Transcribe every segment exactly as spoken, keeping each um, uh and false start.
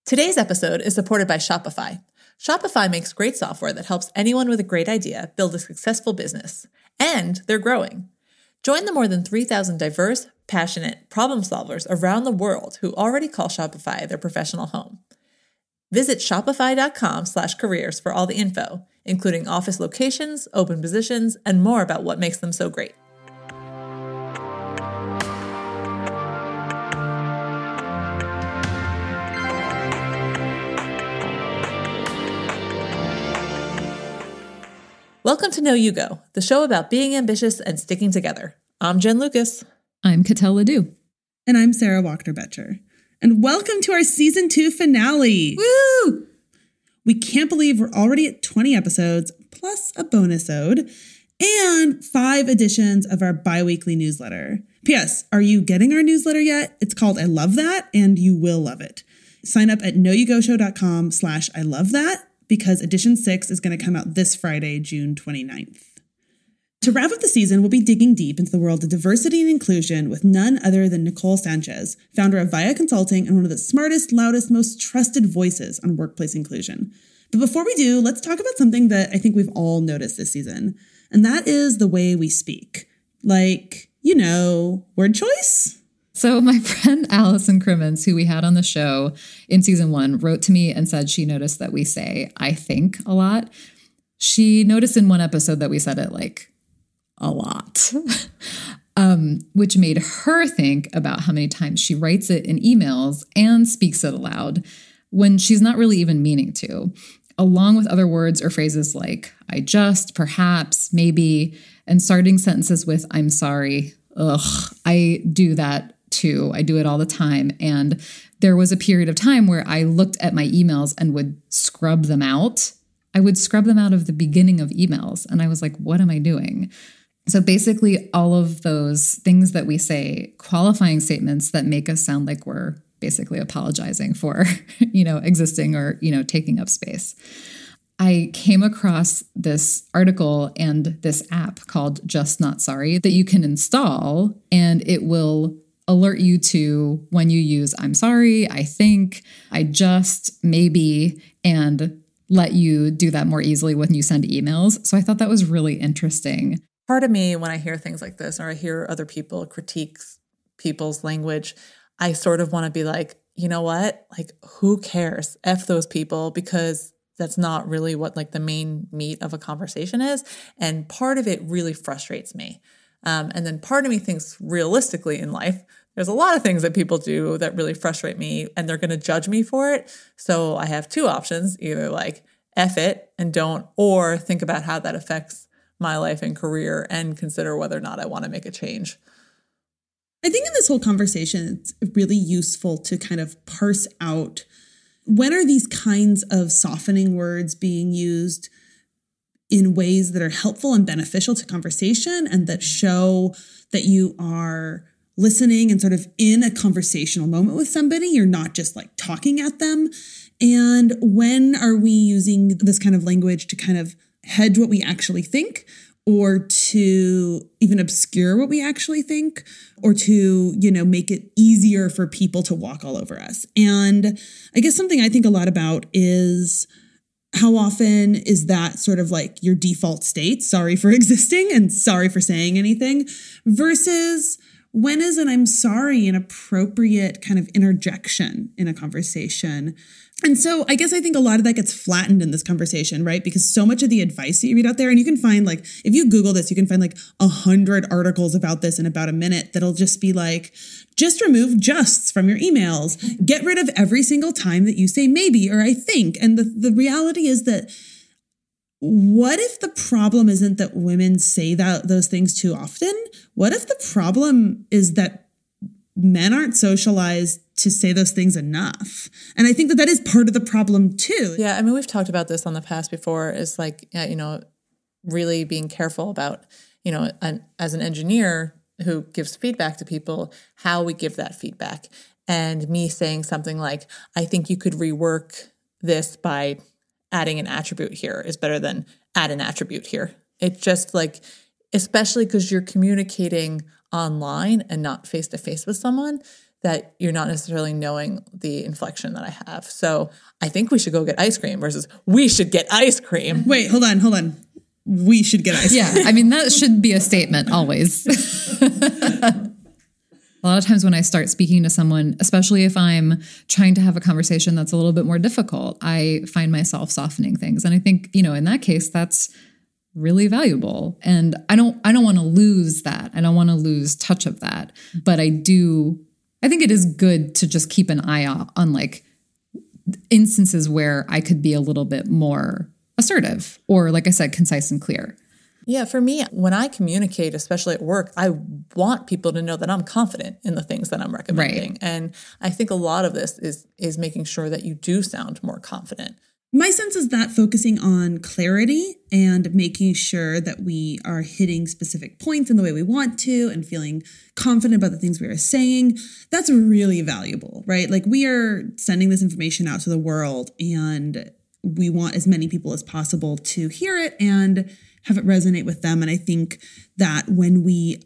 Today's episode is supported by Shopify. Shopify makes great software that helps anyone with a great idea build a successful business. And they're growing. Join the more than three thousand diverse, passionate problem solvers around the world who already call Shopify their professional home. Visit shopify.com slash careers for all the info, including office locations, open positions, and more about what makes them so great. Welcome to Know You Go, the show about being ambitious and sticking together. I'm Jen Lucas. I'm Cattell Ledoux. And I'm Sarah Wachner-Betcher. And welcome to our season two finale. Woo! We can't believe we're already at twenty episodes, plus a bonus-ode, and five editions of our bi-weekly newsletter. P S. Are you getting our newsletter yet? It's called I Love That, and you will love it. Sign up at knowyouGoShow.com slash I Love That, because edition six is going to come out this Friday, June twenty-ninth. To wrap up the season, we'll be digging deep into the world of diversity and inclusion with none other than Nicole Sanchez, founder of Via Consulting and one of the smartest, loudest, most trusted voices on workplace inclusion. But before we do, let's talk about something that I think we've all noticed this season, and that is the way we speak. Like, you know, word choice? So my friend Allison Crimmins, who we had on the show in season one, wrote to me and said she noticed that we say, I think, a lot. She noticed in one episode that we said it like a lot, um, which made her think about how many times she writes it in emails and speaks it aloud when she's not really even meaning to, along with other words or phrases like I just, perhaps, maybe, and starting sentences with I'm sorry. Ugh, I do that too. I do it all the time. And there was a period of time where I looked at my emails and would scrub them out. I would scrub them out of the beginning of emails. And I was like, what am I doing? So basically all of those things that we say, qualifying statements that make us sound like we're basically apologizing for, you know, existing or, you know, taking up space. I came across this article and this app called Just Not Sorry that you can install, and it will alert you to when you use I'm sorry, I think, I just, maybe, and let you do that more easily when you send emails. So I thought that was really interesting. Part of me, when I hear things like this, or I hear other people critique people's language, I sort of want to be like, you know what? Like, who cares? F those people, because that's not really what like the main meat of a conversation is. And part of it really frustrates me. Um, and then part of me thinks realistically in life, there's a lot of things that people do that really frustrate me and they're going to judge me for it. So I have two options, either like F it and don't, or think about how that affects my life and career and consider whether or not I want to make a change. I think in this whole conversation, it's really useful to kind of parse out when are these kinds of softening words being used in ways that are helpful and beneficial to conversation and that show that you are listening and sort of in a conversational moment with somebody. You're not just like talking at them. And when are we using this kind of language to kind of hedge what we actually think, or to even obscure what we actually think, or to, you know, make it easier for people to walk all over us? And I guess something I think a lot about is how often is that sort of like your default state, sorry for existing and sorry for saying anything, versus when is an I'm sorry an appropriate kind of interjection in a conversation? And so I guess I think a lot of that gets flattened in this conversation, right? Because so much of the advice that you read out there, and you can find like, if you Google this, you can find like a hundred articles about this in about a minute that'll just be like, just remove justs from your emails. Get rid of every single time that you say maybe or I think. And the, the reality is that what if the problem isn't that women say that those things too often? What if the problem is that men aren't socialized to say those things enough? And I think that that is part of the problem too. Yeah, I mean, we've talked about this on the past before, is like, you know, really being careful about, you know, an, as an engineer who gives feedback to people, how we give that feedback. And me saying something like, I think you could rework this by adding an attribute here is better than add an attribute here. It's just like, especially because you're communicating online and not face-to-face with someone, that you're not necessarily knowing the inflection that I have. So I think we should go get ice cream versus we should get ice cream. Wait, hold on, hold on. We should get ice cream. Yeah, I mean, that should be a statement always. A lot of times when I start speaking to someone, especially if I'm trying to have a conversation that's a little bit more difficult, I find myself softening things. And I think, you know, in that case, that's really valuable. And I don't, I don't want to lose that. I don't want to lose touch of that. But I do, I think it is good to just keep an eye out on like instances where I could be a little bit more assertive or, like I said, concise and clear. Yeah, for me, when I communicate, especially at work, I want people to know that I'm confident in the things that I'm recommending. Right. And I think a lot of this is is making sure that you do sound more confident. My sense is that focusing on clarity and making sure that we are hitting specific points in the way we want to and feeling confident about the things we are saying, that's really valuable, right? Like we are sending this information out to the world and we want as many people as possible to hear it and have it resonate with them. And I think that when we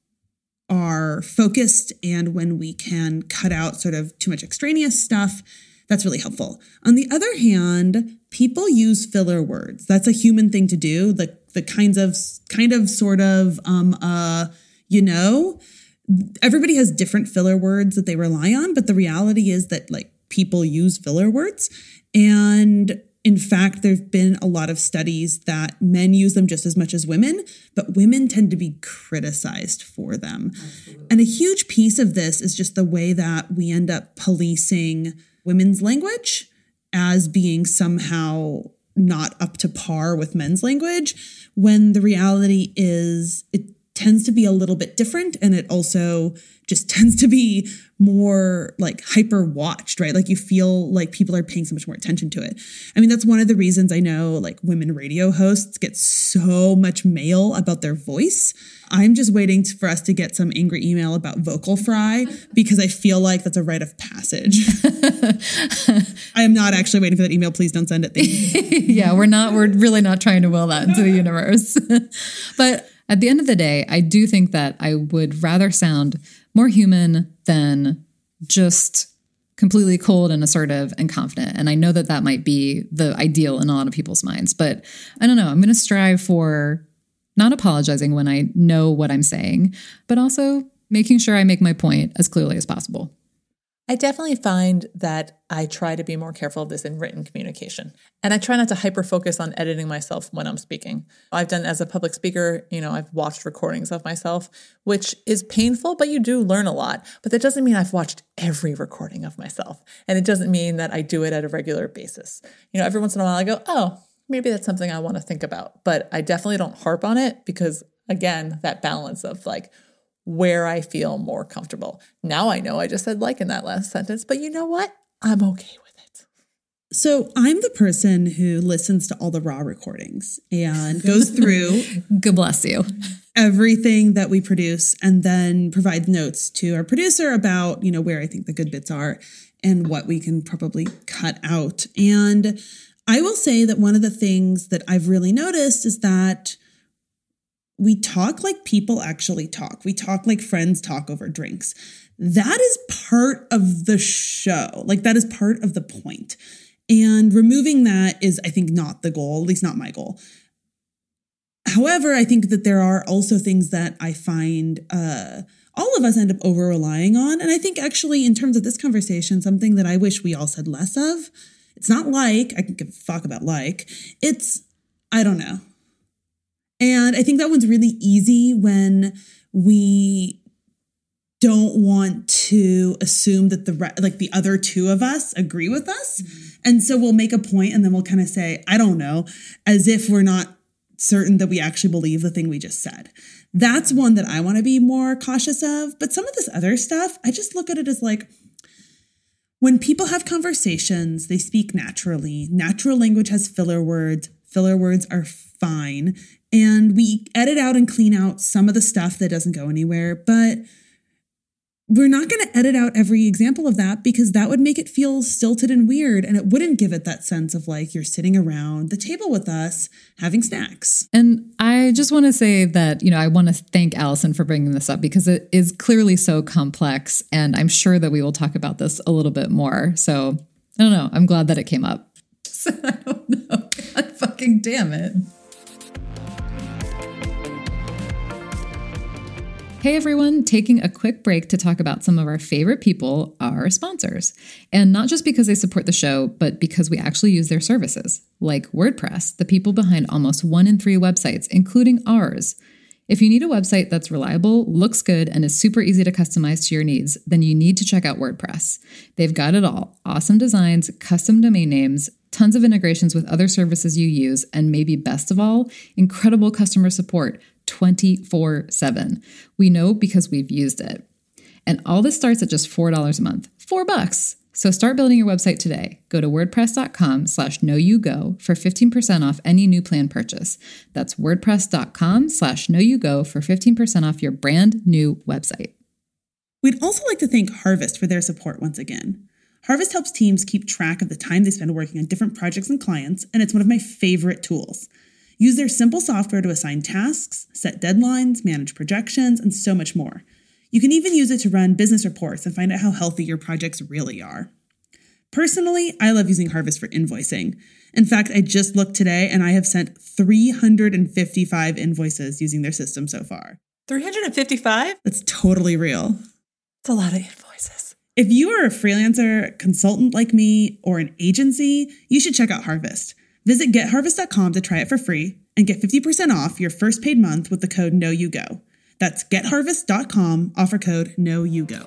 are focused and when we can cut out sort of too much extraneous stuff, that's really helpful. On the other hand, people use filler words. That's a human thing to do. The the kinds of kind of sort of um uh you know, everybody has different filler words that they rely on, but the reality is that like people use filler words. And in fact, there've been a lot of studies that men use them just as much as women, but women tend to be criticized for them. Absolutely. And a huge piece of this is just the way that we end up policing women's language as being somehow not up to par with men's language, when the reality is it tends to be a little bit different, and it also just tends to be more like hyper watched, right? Like you feel like people are paying so much more attention to it. I mean, that's one of the reasons I know like women radio hosts get so much mail about their voice. I'm just waiting for us to get some angry email about vocal fry because I feel like that's a rite of passage. I am not actually waiting for that email. Please don't send it. Thank you. Yeah, we're not, we're really not trying to will that into the universe. But at the end of the day, I do think that I would rather sound more human than just completely cold and assertive and confident. And I know that that might be the ideal in a lot of people's minds, but I don't know. I'm going to strive for not apologizing when I know what I'm saying, but also making sure I make my point as clearly as possible. I definitely find that I try to be more careful of this in written communication. And I try not to hyper-focus on editing myself when I'm speaking. I've done as a public speaker, you know, I've watched recordings of myself, which is painful, but you do learn a lot. But that doesn't mean I've watched every recording of myself. And it doesn't mean that I do it at a regular basis. You know, every once in a while I go, oh, maybe that's something I want to think about. But I definitely don't harp on it because, again, that balance of like, where I feel more comfortable. Now I know I just said like in that last sentence, but you know what? I'm okay with it. So I'm the person who listens to all the raw recordings and goes through God bless you. everything that we produce and then provides notes to our producer about, you know, where I think the good bits are and what we can probably cut out. And I will say that one of the things that I've really noticed is that we talk like people actually talk. We talk like friends talk over drinks. That is part of the show. Like that is part of the point. And removing that is, I think, not the goal, at least not my goal. However, I think that there are also things that I find uh, all of us end up over-relying on. And I think actually in terms of this conversation, something that I wish we all said less of, it's not like, I can give a fuck about like, it's, I don't know. And I think that one's really easy when we don't want to assume that the re- like the other two of us agree with us. Mm-hmm. And so we'll make a point and then we'll kind of say, I don't know, as if we're not certain that we actually believe the thing we just said. That's one that I want to be more cautious of. But some of this other stuff, I just look at it as like, when people have conversations, they speak naturally. Natural language has filler words. Filler words are fine. And we edit out and clean out some of the stuff that doesn't go anywhere. But we're not going to edit out every example of that because that would make it feel stilted and weird. And it wouldn't give it that sense of like you're sitting around the table with us having snacks. And I just want to say that, you know, I want to thank Allison for bringing this up because it is clearly so complex. And I'm sure that we will talk about this a little bit more. So I don't know. I'm glad that it came up. I don't know. God fucking damn it. Hey everyone, taking a quick break to talk about some of our favorite people, our sponsors. And not just because they support the show, but because we actually use their services, like WordPress, the people behind almost one in three websites, including ours. If you need a website that's reliable, looks good, and is super easy to customize to your needs, then you need to check out WordPress. They've got it all. Awesome designs, custom domain names, tons of integrations with other services you use, and maybe best of all, incredible customer support twenty-four seven. We know because we've used it. And all this starts at just four dollars a month. Four bucks. So start building your website today. Go to wordpress.com slash know you go for fifteen percent off any new plan purchase. That's wordpress.com slash know you go for fifteen percent off your brand new website. We'd also like to thank Harvest for their support once again. Harvest helps teams keep track of the time they spend working on different projects and clients, and it's one of my favorite tools. Use their simple software to assign tasks, set deadlines, manage projections, and so much more. You can even use it to run business reports and find out how healthy your projects really are. Personally, I love using Harvest for invoicing. In fact, I just looked today and I have sent three hundred fifty-five invoices using their system so far. three hundred fifty-five? That's totally real. It's a lot of invoices. If you are a freelancer, consultant like me, or an agency, you should check out Harvest. Visit get harvest dot com to try it for free and get fifty percent off your first paid month with the code know you go. That's get harvest dot com, offer code know you go.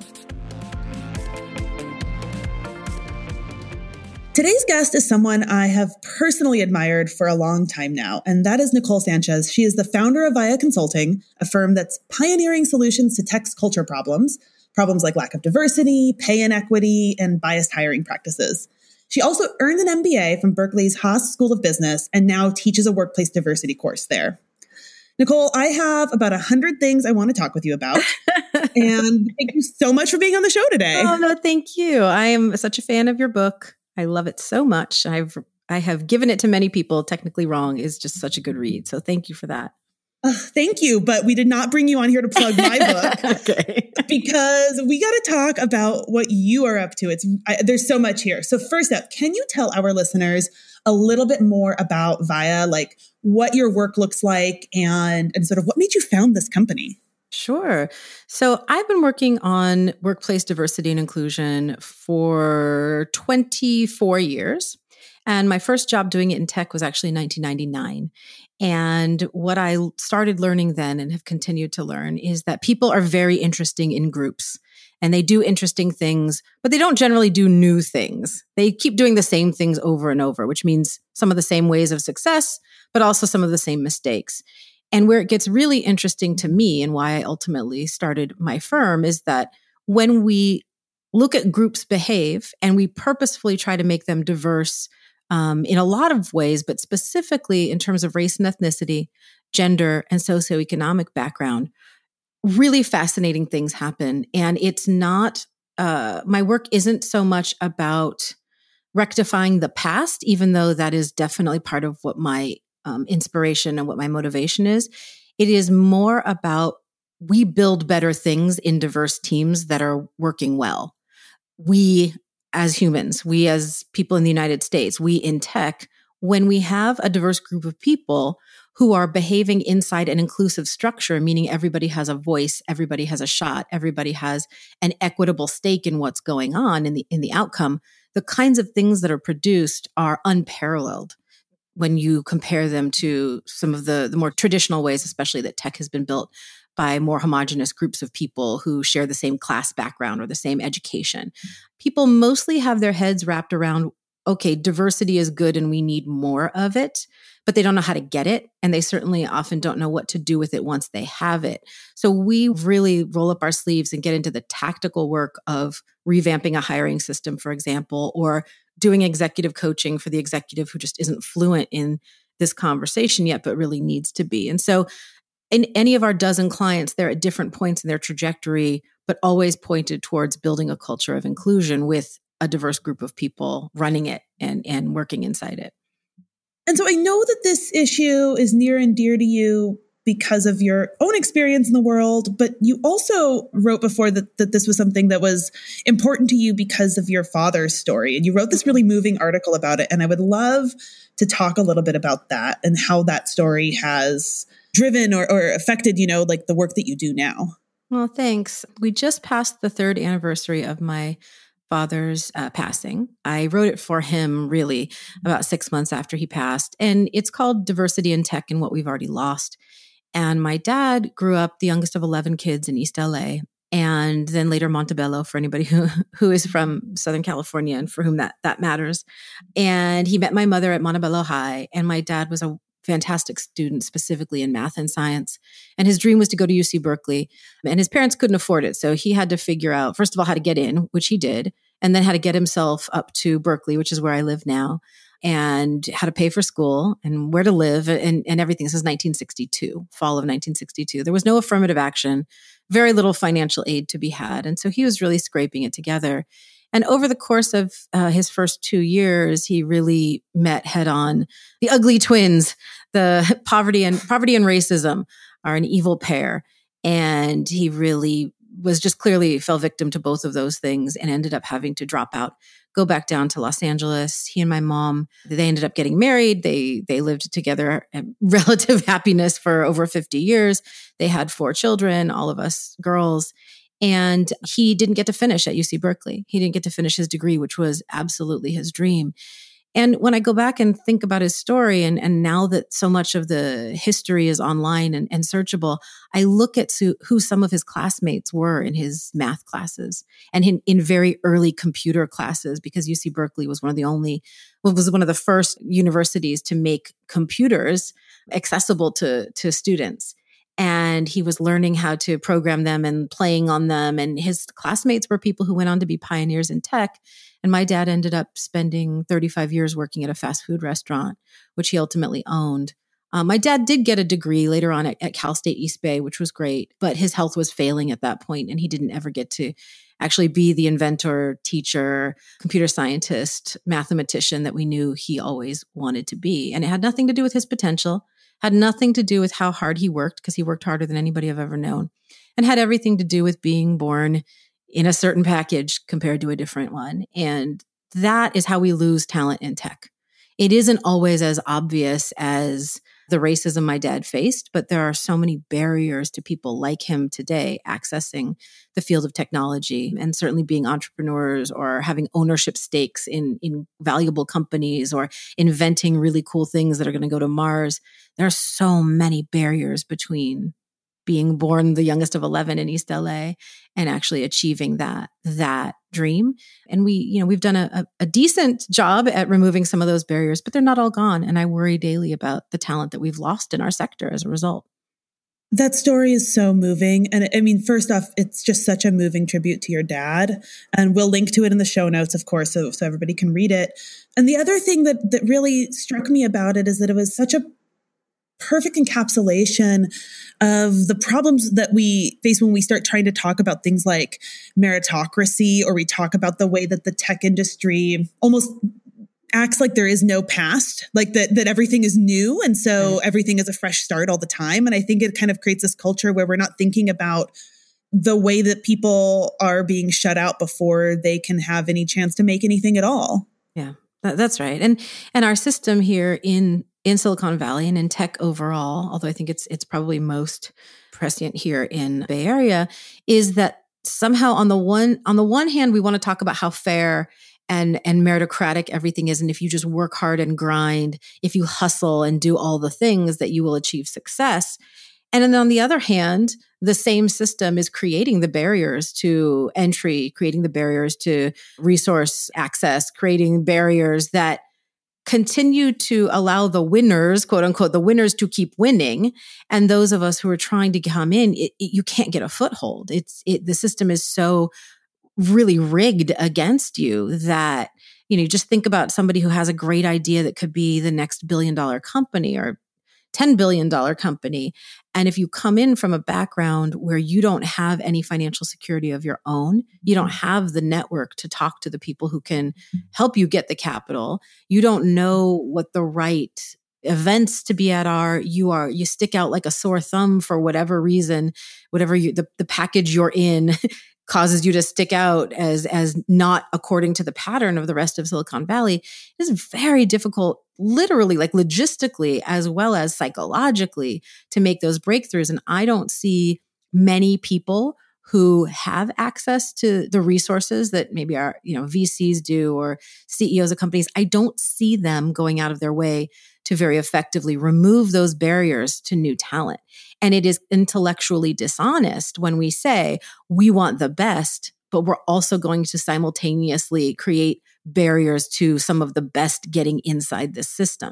Today's guest is someone I have personally admired for a long time now, and that is Nicole Sanchez. She is the founder of Via Consulting, a firm that's pioneering solutions to tech culture problems, problems like lack of diversity, pay inequity, and biased hiring practices. She also earned an M B A from Berkeley's Haas School of Business and now teaches a workplace diversity course there. Nicole, I have about a hundred things I want to talk with you about. And thank you so much for being on the show today. Oh, no, thank you. I am such a fan of your book. I love it so much. I've I have given it to many people. Technically Wrong is just such a good read. So thank you for that. Uh, thank you. But we did not bring you on here to plug my book. Okay. Because we got to talk about what you are up to. It's I, there's so much here. So first up, can you tell our listeners a little bit more about Via, like what your work looks like and, and sort of what made you found this company? Sure. So I've been working on workplace diversity and inclusion for twenty-four years. And my first job doing it in tech was actually in nineteen ninety-nine. And what I started learning then and have continued to learn is that people are very interesting in groups and they do interesting things, but they don't generally do new things. They keep doing the same things over and over, which means some of the same ways of success, but also some of the same mistakes. And where it gets really interesting to me and why I ultimately started my firm is that when we look at groups behave and we purposefully try to make them diverse um, in a lot of ways, but specifically in terms of race and ethnicity, gender, and socioeconomic background, really fascinating things happen. And it's not, uh, my work isn't so much about rectifying the past, even though that is definitely part of what my Um, inspiration and what my motivation is. It is more about we build better things in diverse teams that are working well. We as humans, we as people in the United States, we in tech, when we have a diverse group of people who are behaving inside an inclusive structure, meaning everybody has a voice, everybody has a shot, everybody has an equitable stake in what's going on in the in the outcome, the kinds of things that are produced are unparalleled when you compare them to some of the, the more traditional ways, especially that tech has been built by more homogenous groups of people who share the same class background or the same education. People mostly have their heads wrapped around, okay, diversity is good and we need more of it, but they don't know how to get it. And they certainly often don't know what to do with it once they have it. So we really roll up our sleeves and get into the tactical work of revamping a hiring system, for example, or doing executive coaching for the executive who just isn't fluent in this conversation yet, but really needs to be. And so in any of our dozen clients, they're at different points in their trajectory, but always pointed towards building a culture of inclusion with a diverse group of people running it and, and working inside it. And so I know that this issue is near and dear to you because of your own experience in the world, but you also wrote before that, that this was something that was important to you because of your father's story. And you wrote this really moving article about it. And I would love to talk a little bit about that and how that story has driven or, or affected, you know, like the work that you do now. Well, thanks. We just passed the third anniversary of my father's uh, passing. I wrote it for him really about six months after he passed. And it's called Diversity in Tech and What We've Already Lost. And my dad grew up the youngest of eleven kids in East L A, and then later Montebello for anybody who, who is from Southern California and for whom that, that matters. And he met my mother at Montebello High, and my dad was a fantastic student, specifically in math and science. And his dream was to go to U C Berkeley, and his parents couldn't afford it. So he had to figure out, first of all, how to get in, which he did, and then how to get himself up to Berkeley, which is where I live now, and how to pay for school and where to live and, and everything. This is nineteen sixty-two, fall of nineteen sixty-two. There was no affirmative action, very little financial aid to be had. And so he was really scraping it together. And over the course of uh, his first two years, he really met head on the ugly twins. The poverty and poverty and racism are an evil pair. And he really was just clearly fell victim to both of those things and ended up having to drop out, go back down to Los Angeles. He and my mom, they ended up getting married. They they lived together in relative happiness for over fifty years. They had four children, all of us girls. And he didn't get to finish at U C Berkeley. He didn't get to finish his degree, which was absolutely his dream. And when I go back and think about his story, and, and now that so much of the history is online and, and searchable, I look at su- who some of his classmates were in his math classes and in, in very early computer classes, because U C Berkeley was one of the only, well, was one of the first universities to make computers accessible to, to students. And he was learning how to program them and playing on them. And his classmates were people who went on to be pioneers in tech. And my dad ended up spending thirty-five years working at a fast food restaurant, which he ultimately owned. Um, my dad did get a degree later on at, at Cal State East Bay, which was great, but his health was failing at that point, and he didn't ever get to actually be the inventor, teacher, computer scientist, mathematician that we knew he always wanted to be. And it had nothing to do with his potential, had nothing to do with how hard he worked, because he worked harder than anybody I've ever known, and had everything to do with being born in a certain package compared to a different one. And that is how we lose talent in tech. It isn't always as obvious as the racism my dad faced, but there are so many barriers to people like him today accessing the field of technology, and certainly being entrepreneurs or having ownership stakes in, in valuable companies or inventing really cool things that are going to go to Mars. There are so many barriers between being born the youngest of eleven in East L A and actually achieving that, that dream. And we, you know, we've done a, a, a decent job at removing some of those barriers, but they're not all gone. And I worry daily about the talent that we've lost in our sector as a result. That story is so moving. And I mean, first off, it's just such a moving tribute to your dad. And we'll link to it in the show notes, of course, so, so everybody can read it. And the other thing that, that really struck me about it is that it was such a perfect encapsulation of the problems that we face when we start trying to talk about things like meritocracy, or we talk about the way that the tech industry almost acts like there is no past, like that, that everything is new. And so everything is a fresh start all the time. And I think it kind of creates this culture where we're not thinking about the way that people are being shut out before they can have any chance to make anything at all. Yeah, that, that's right. And, and our system here in in Silicon Valley and in tech overall, although I think it's it's probably most prescient here in the Bay Area, is that somehow on the one on the one hand, we want to talk about how fair and and meritocratic everything is, and if you just work hard and grind, if you hustle and do all the things, that you will achieve success. And then on the other hand, the same system is creating the barriers to entry, creating the barriers to resource access, creating barriers that continue to allow the winners, quote unquote, the winners to keep winning. And those of us who are trying to come in, it, it, you can't get a foothold. It's it, the system is so really rigged against you that, you know, just think about somebody who has a great idea that could be the next billion dollar company, or ten billion dollars company. And if you come in from a background where you don't have any financial security of your own, you don't have the network to talk to the people who can help you get the capital, you don't know what the right events to be at are, you are, you stick out like a sore thumb for whatever reason, whatever you, the, the package you're in causes you to stick out as, as not according to the pattern of the rest of Silicon Valley. It is very difficult, literally, like logistically, as well as psychologically, to make those breakthroughs. And I don't see many people who have access to the resources that maybe our, you know, V Cs do, or C E Os of companies. I don't see them going out of their way to very effectively remove those barriers to new talent. And it is intellectually dishonest when we say we want the best, but we're also going to simultaneously create barriers to some of the best getting inside this system.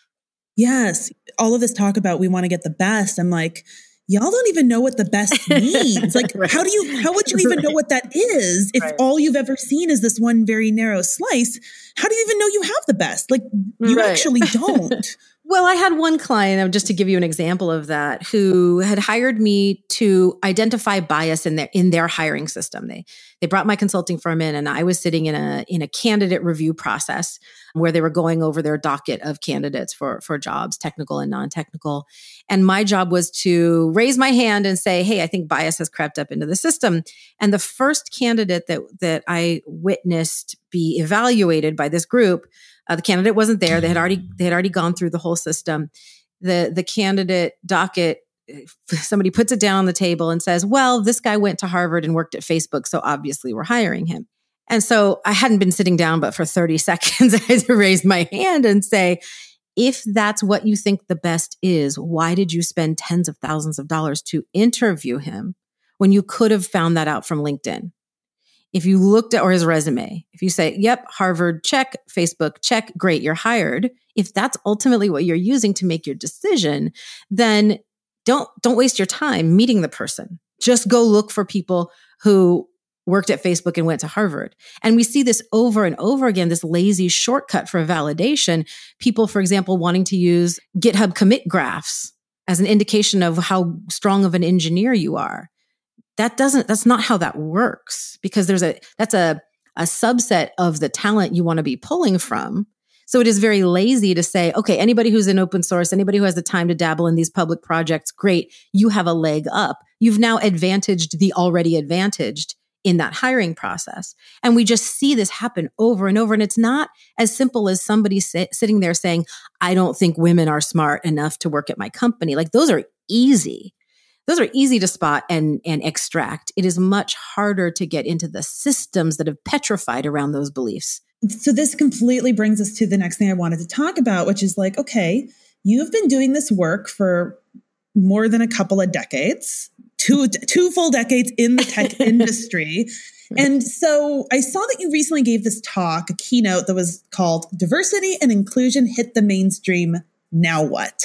Yes. All of this talk about we want to get the best. I'm like, y'all don't even know what the best means. Like, right. how do you, how would you even right. know what that is if right. all you've ever seen is this one very narrow slice? How do you even know you have the best? Like, you right. actually don't. Well, I had one client, just to give you an example of that, who had hired me to identify bias in their in their hiring system. They they brought my consulting firm in, and I was sitting in a in a candidate review process where they were going over their docket of candidates for for jobs, technical and non-technical. And my job was to raise my hand and say, "Hey, I think bias has crept up into the system." And the first candidate that that I witnessed be evaluated by this group, Uh, the candidate wasn't there. They had already they had already gone through the whole system. The the candidate docket, somebody puts it down on the table and says, "Well, this guy went to Harvard and worked at Facebook, so obviously we're hiring him." And so I hadn't been sitting down, but for thirty seconds, I had to raise my hand and say, "If that's what you think the best is, why did you spend tens of thousands of dollars to interview him when you could have found that out from LinkedIn?" If you looked at, or his resume, if you say, yep, Harvard, check, Facebook, check, great, you're hired. If that's ultimately what you're using to make your decision, then don't, don't waste your time meeting the person. Just go look for people who worked at Facebook and went to Harvard. And we see this over and over again, this lazy shortcut for validation. People, for example, wanting to use GitHub commit graphs as an indication of how strong of an engineer you are. That doesn't, that's not how that works, because there's a, that's a, a subset of the talent you want to be pulling from. So it is very lazy to say, okay, anybody who's in open source, anybody who has the time to dabble in these public projects, great, you have a leg up. You've now advantaged the already advantaged in that hiring process. And we just see this happen over and over. And it's not as simple as somebody sit, sitting there saying, I don't think women are smart enough to work at my company. Like, those are easy. Those are easy to spot and, and extract. It is much harder to get into the systems that have petrified around those beliefs. So this completely brings us to the next thing I wanted to talk about, which is like, okay, you've been doing this work for more than a couple of decades, two, two full decades in the tech industry. And so I saw that you recently gave this talk, a keynote that was called Diversity and Inclusion Hit the Mainstream. Now what?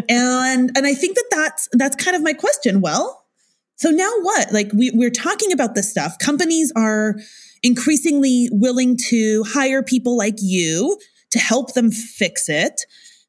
and and I think that that's that's kind of my question. Well, so now what? Like, we, we're talking about this stuff. Companies are increasingly willing to hire people like you to help them fix it.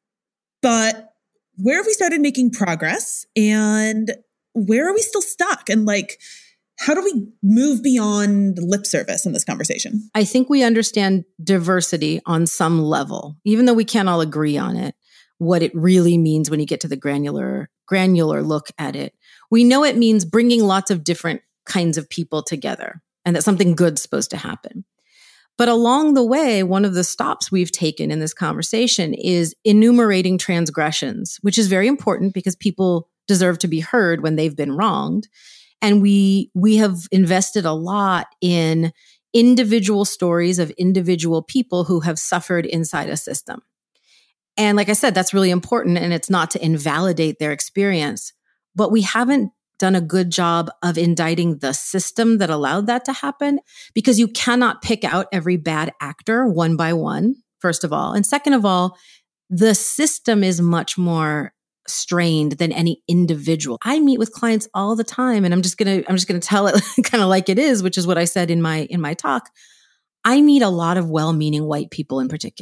But where have we started making progress? And where are we still stuck? And like, how do we move beyond lip service in this conversation? I think we understand diversity on some level, even though we can't all agree on it. What it really means when you get to the granular, granular look at it. We know it means bringing lots of different kinds of people together, and that something good's supposed to happen. But along the way, one of the stops we've taken in this conversation is enumerating transgressions, which is very important because people deserve to be heard when they've been wronged. And we, we have invested a lot in individual stories of individual people who have suffered inside a system. And like I said, that's really important, and it's not to invalidate their experience, but we haven't done a good job of indicting the system that allowed that to happen, because you cannot pick out every bad actor one by one, first of all. And second of all, the system is much more strained than any individual. I meet with clients all the time, and I'm just going to I'm just going to tell it kind of like it is, which is what I said in my in my talk. I meet a lot of well-meaning white people in particular.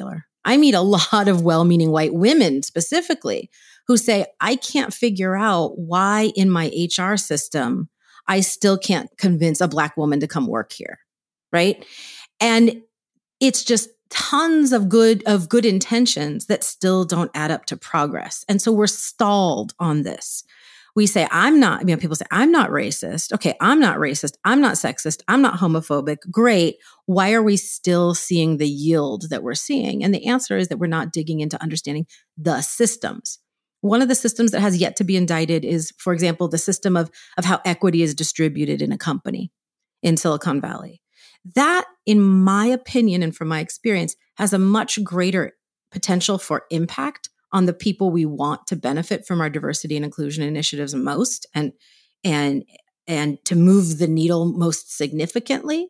I meet a lot of well-meaning white women specifically who say, I can't figure out why in my H R system, I still can't convince a Black woman to come work here, right? And it's just tons of good, of good intentions that still don't add up to progress. And so we're stalled on this. We say, I'm not, you know, people say, I'm not racist. Okay, I'm not racist. I'm not sexist. I'm not homophobic. Great. Why are we still seeing the yield that we're seeing? And the answer is that we're not digging into understanding the systems. One of the systems that has yet to be indicted is, for example, the system of, of how equity is distributed in a company in Silicon Valley. That, in my opinion and from my experience, has a much greater potential for impact on the people we want to benefit from our diversity and inclusion initiatives most, and and and to move the needle most significantly.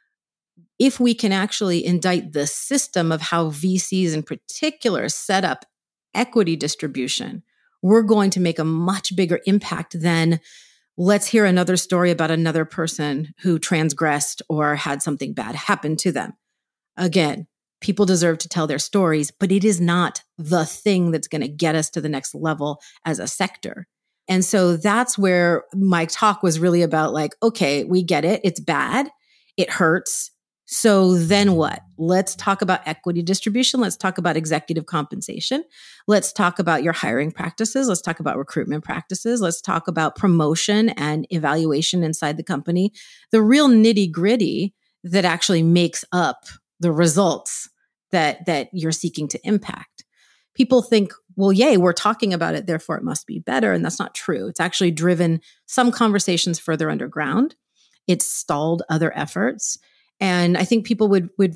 If we can actually indict the system of how V Cs in particular set up equity distribution, we're going to make a much bigger impact than let's hear another story about another person who transgressed or had something bad happen to them. Again, people deserve to tell their stories, but it is not the thing that's going to get us to the next level as a sector. And so that's where my talk was really about, like, okay, we get it. It's bad. It hurts. So then what? Let's talk about equity distribution. Let's talk about executive compensation. Let's talk about your hiring practices. Let's talk about recruitment practices. Let's talk about promotion and evaluation inside the company. The real nitty gritty that actually makes up the results that, that you're seeking to impact. People think, well, yay, we're talking about it, therefore it must be better. And that's not true. It's actually driven some conversations further underground. It's stalled other efforts. And I think people would would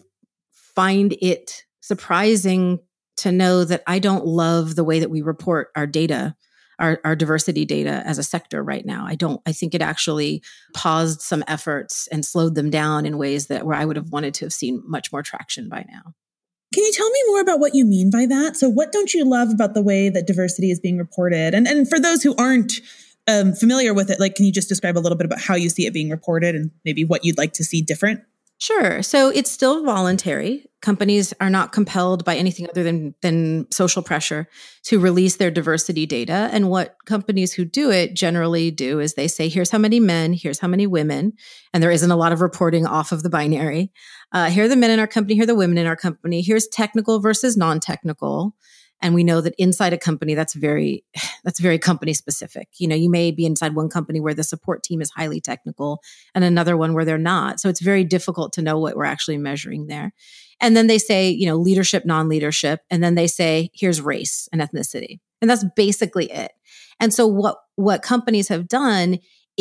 find it surprising to know that I don't love the way that we report our data, our, our diversity data as a sector right now. I don't, I think it actually paused some efforts and slowed them down in ways that where I would have wanted to have seen much more traction by now. Can you tell me more about what you mean by that? So what don't you love about the way that diversity is being reported? And and for those who aren't um, familiar with it, like, can you just describe a little bit about how you see it being reported and maybe what you'd like to see different? Sure. So it's still voluntary. Companies are not compelled by anything other than, than social pressure to release their diversity data. And what companies who do it generally do is they say, here's how many men, here's how many women. And there isn't a lot of reporting off of the binary. Uh, here are the men in our company, here are the women in our company. Here's technical versus non-technical. And we know that inside a company, that's very, that's very company specific. You know, you may be inside one company where the support team is highly technical and another one where they're not. So it's very difficult to know what we're actually measuring there. And then they say, you know, leadership, non-leadership. And then they say, here's race and ethnicity. And that's basically it. And so what, what companies have done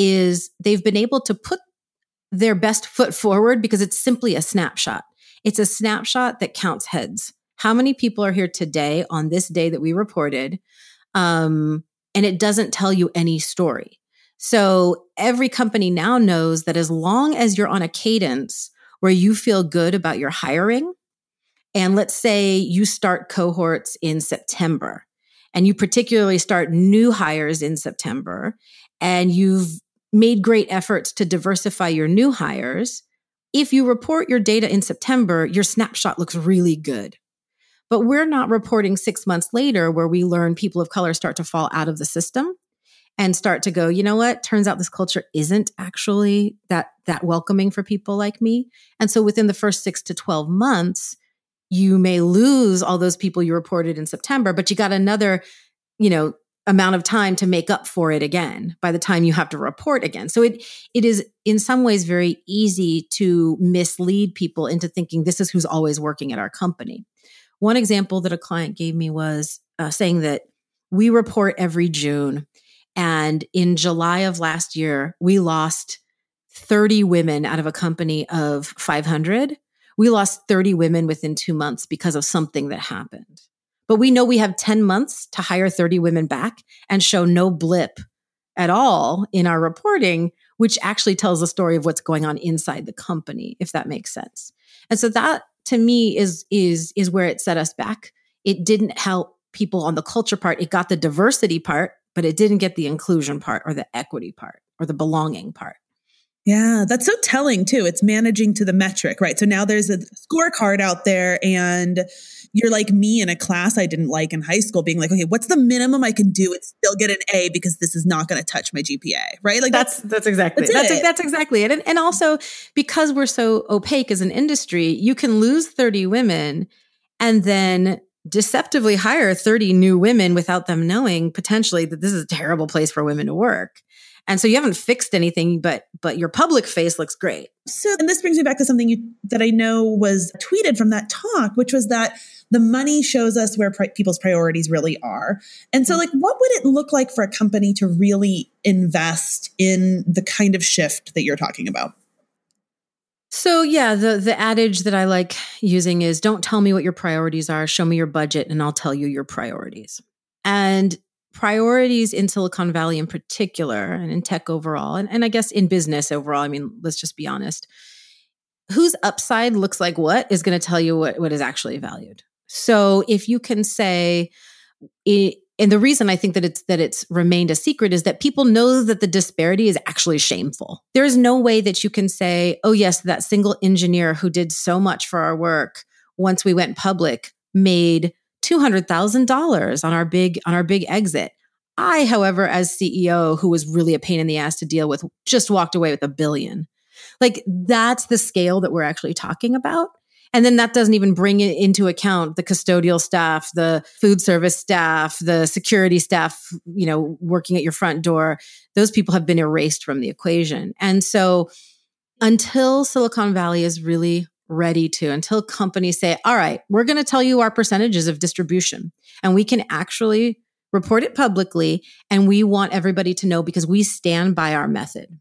is they've been able to put their best foot forward because it's simply a snapshot. It's a snapshot that counts heads. How many people are here today on this day that we reported? Um, and it doesn't tell you any story. So every company now knows that as long as you're on a cadence where you feel good about your hiring, and let's say you start cohorts in September, and you particularly start new hires in September, and you've made great efforts to diversify your new hires, if you report your data in September, your snapshot looks really good. But we're not reporting six months later where we learn people of color start to fall out of the system and start to go, you know what? Turns out this culture isn't actually that, that welcoming for people like me. And so within the first six to twelve months, you may lose all those people you reported in September, but you got another, you know, amount of time to make up for it again by the time you have to report again. So it it is in some ways very easy to mislead people into thinking this is who's always working at our company. One example that a client gave me was uh, saying that we report every June, and in July of last year, we lost thirty women out of a company of five hundred. We lost thirty women within two months because of something that happened. But we know we have ten months to hire thirty women back and show no blip at all in our reporting, which actually tells the story of what's going on inside the company, if that makes sense. And so that, to me, is is is where it set us back. It didn't help people on the culture part. It got the diversity part, but it didn't get the inclusion part or the equity part or the belonging part. Yeah, that's so telling too. It's managing to the metric, right? So now there's a scorecard out there and you're like me in a class I didn't like in high school being like, okay, what's the minimum I can do and still get an A because this is not going to touch my G P A, right? Like that's, that's, that's exactly, that's, that's, that's exactly it. And, and also because we're so opaque as an industry, you can lose thirty women and then deceptively hire thirty new women without them knowing potentially that this is a terrible place for women to work. And so you haven't fixed anything, but but your public face looks great. So, and this brings me back to something you, that I know was tweeted from that talk, which was that the money shows us where pri- people's priorities really are. And so, like, what would it look like for a company to really invest in the kind of shift that you're talking about? So yeah, the the adage that I like using is don't tell me what your priorities are, show me your budget and I'll tell you your priorities. And priorities in Silicon Valley in particular and in tech overall, and, and I guess in business overall, I mean, let's just be honest, whose upside looks like what is going to tell you what, what is actually valued. So if you can say, it, and the reason I think that it's that it's remained a secret is that people know that the disparity is actually shameful. There is no way that you can say, oh yes, that single engineer who did so much for our work once we went public made two hundred thousand dollars on our big on our big exit. I, however, as C E O, who was really a pain in the ass to deal with, just walked away with a billion. Like that's the scale that we're actually talking about. And then that doesn't even bring it into account the custodial staff, the food service staff, the security staff, you know, working at your front door. Those people have been erased from the equation. And so until Silicon Valley is really ready to, until companies say, all right, we're going to tell you our percentages of distribution and we can actually report it publicly and we want everybody to know because we stand by our method.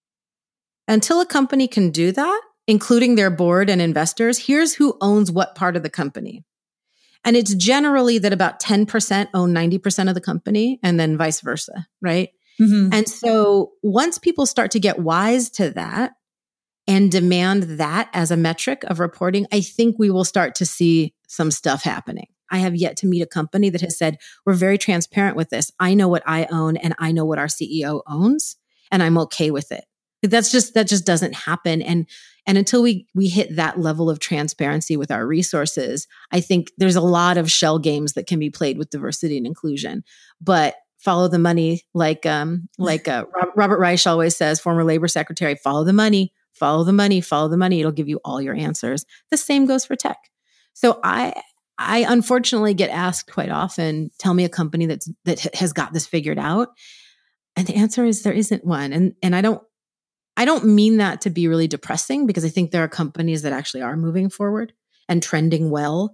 Until a company can do that, including their board and investors, here's who owns what part of the company. And it's generally that about ten percent own ninety percent of the company and then vice versa, right? Mm-hmm. And so once people start to get wise to that, and demand that as a metric of reporting, I think we will start to see some stuff happening. I have yet to meet a company that has said, we're very transparent with this. I know what I own and I know what our C E O owns and I'm okay with it. That's just, that just doesn't happen. And, and until we, we hit that level of transparency with our resources, I think there's a lot of shell games that can be played with diversity and inclusion, but follow the money. Like, um, like uh, Robert Reich always says, former labor secretary, follow the money. Follow the money, follow the money. It'll give you all your answers. The same goes for tech. So I, I unfortunately get asked quite often, tell me a company that's, that has got this figured out. And the answer is there isn't one. And, and I don't, I don't mean that to be really depressing because I think there are companies that actually are moving forward and trending well.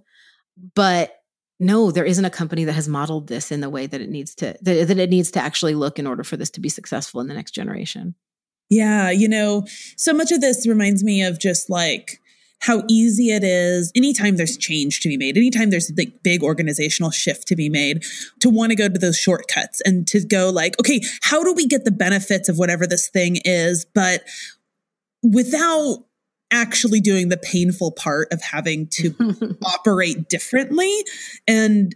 But no, there isn't a company that has modeled this in the way that it needs to, that, that it needs to actually look in order for this to be successful in the next generation. Yeah, you know, so much of this reminds me of just like how easy it is anytime there's change to be made, anytime there's like big organizational shift to be made, to want to go to those shortcuts and to go like, okay, how do we get the benefits of whatever this thing is, but without actually doing the painful part of having to operate differently and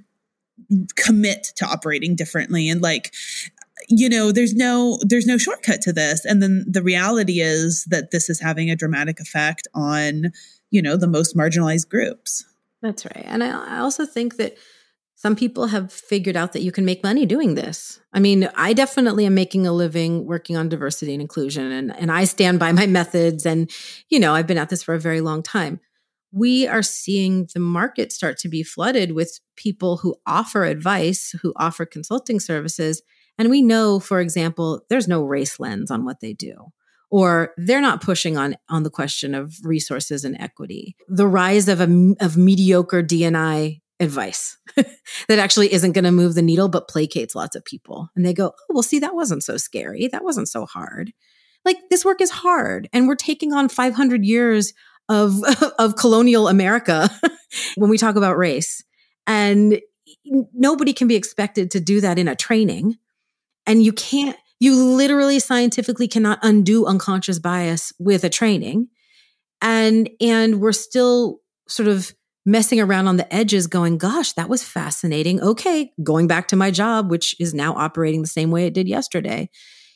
commit to operating differently. And like, you know, there's no, there's no shortcut to this. And then the reality is that this is having a dramatic effect on, you know, the most marginalized groups. That's right. And I, I also think that some people have figured out that you can make money doing this. I mean, I definitely am making a living working on diversity and inclusion, and, and I stand by my methods. And, you know, I've been at this for a very long time. We are seeing the market start to be flooded with people who offer advice, who offer consulting services. And we know, for example, there's no race lens on what they do, or they're not pushing on, on the question of resources and equity. The rise of a, of mediocre D and I advice that actually isn't going to move the needle, but placates lots of people. And they go, oh, well, see, that wasn't so scary. That wasn't so hard. Like this work is hard. And we're taking on five hundred years of, of colonial America when we talk about race. And nobody can be expected to do that in a training. And you can't, you literally scientifically cannot undo unconscious bias with a training. And, and we're still sort of messing around on the edges going, gosh, that was fascinating. Okay, going back to my job, which is now operating the same way it did yesterday.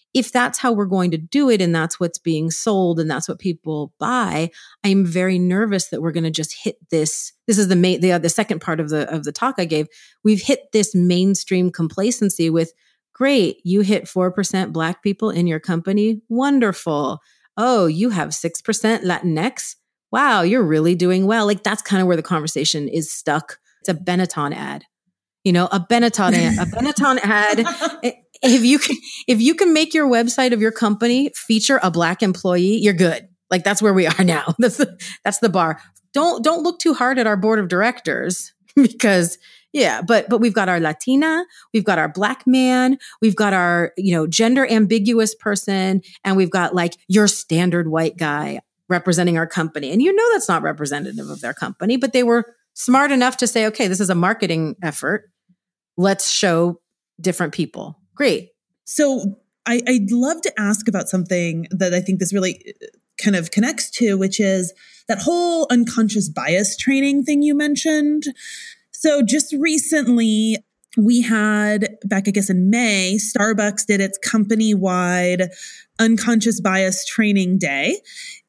if that's how we're going to do it and that's what's being sold and that's what people buy, I'm very nervous that we're going to just hit this. This is the main, the, the second part of the, of the talk I gave. We've hit this mainstream complacency with, great, you hit four percent Black people in your company. Wonderful. Oh, you have six percent Latinx. Wow, you're really doing well. Like that's kind of where the conversation is stuck. It's a Benetton ad. You know, a Benetton ad, a Benetton ad. If you can, if you can make your website of your company feature a Black employee, you're good. Like that's where we are now. That's the, that's the bar. Don't, don't look too hard at our board of directors because yeah, but, but we've got our Latina, we've got our Black man, we've got our, you know, gender ambiguous person, and we've got like your standard white guy representing our company. And you know, that's not representative of their company, but they were smart enough to say, okay, this is a marketing effort. Let's show different people. Great. So I, I'd love to ask about something that I think this really kind of connects to, which is that whole unconscious bias training thing you mentioned. So just recently, we had, back I guess in May, Starbucks did its company-wide unconscious bias training day.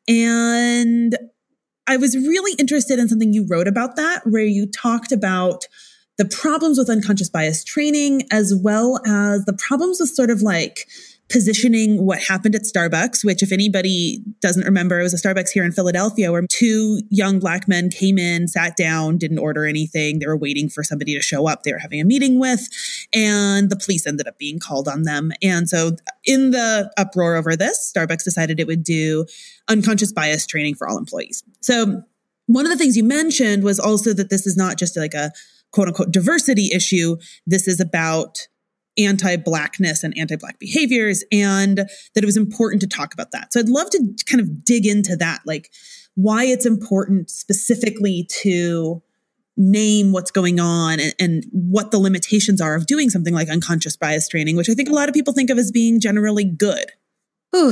And I was really interested in something you wrote about that, where you talked about the problems with unconscious bias training, as well as the problems with sort of like positioning what happened at Starbucks, which if anybody doesn't remember, it was a Starbucks here in Philadelphia where two young Black men came in, sat down, didn't order anything. They were waiting for somebody to show up they were having a meeting with, and the police ended up being called on them. And so in the uproar over this, Starbucks decided it would do unconscious bias training for all employees. So one of the things you mentioned was also that this is not just like a quote unquote diversity issue. This is about anti-Blackness and anti-Black behaviors, and that it was important to talk about that. So I'd love to kind of dig into that, like why it's important specifically to name what's going on and, and what the limitations are of doing something like unconscious bias training, which I think a lot of people think of as being generally good. Ooh,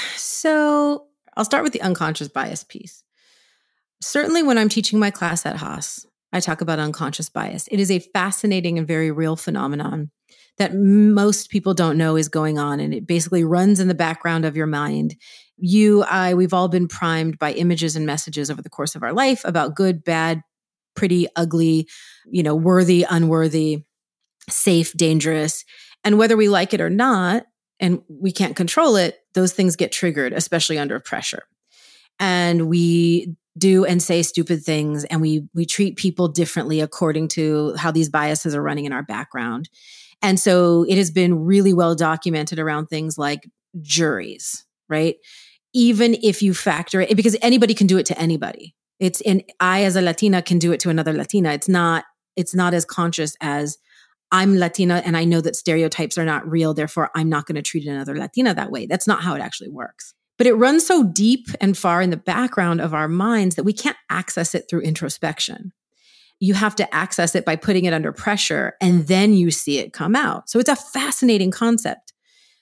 so I'll start with the unconscious bias piece. Certainly when I'm teaching my class at Haas, I talk about unconscious bias. It is a fascinating and very real phenomenon that most people don't know is going on. And it basically runs in the background of your mind. You, I, we've all been primed by images and messages over the course of our life about good, bad, pretty, ugly, you know, worthy, unworthy, safe, dangerous. And whether we like it or not, and we can't control it, those things get triggered, especially under pressure. And we do and say stupid things, and we we treat people differently according to how these biases are running in our background. And so it has been really well documented around things like juries, right? Even if you factor it, because anybody can do it to anybody. It's, and I as a Latina can do it to another Latina. It's not, it's not as conscious as I'm Latina and I know that stereotypes are not real. Therefore, I'm not going to treat another Latina that way. That's not how it actually works. But it runs so deep and far in the background of our minds that we can't access it through introspection. You have to access it by putting it under pressure, and then you see it come out. So it's a fascinating concept.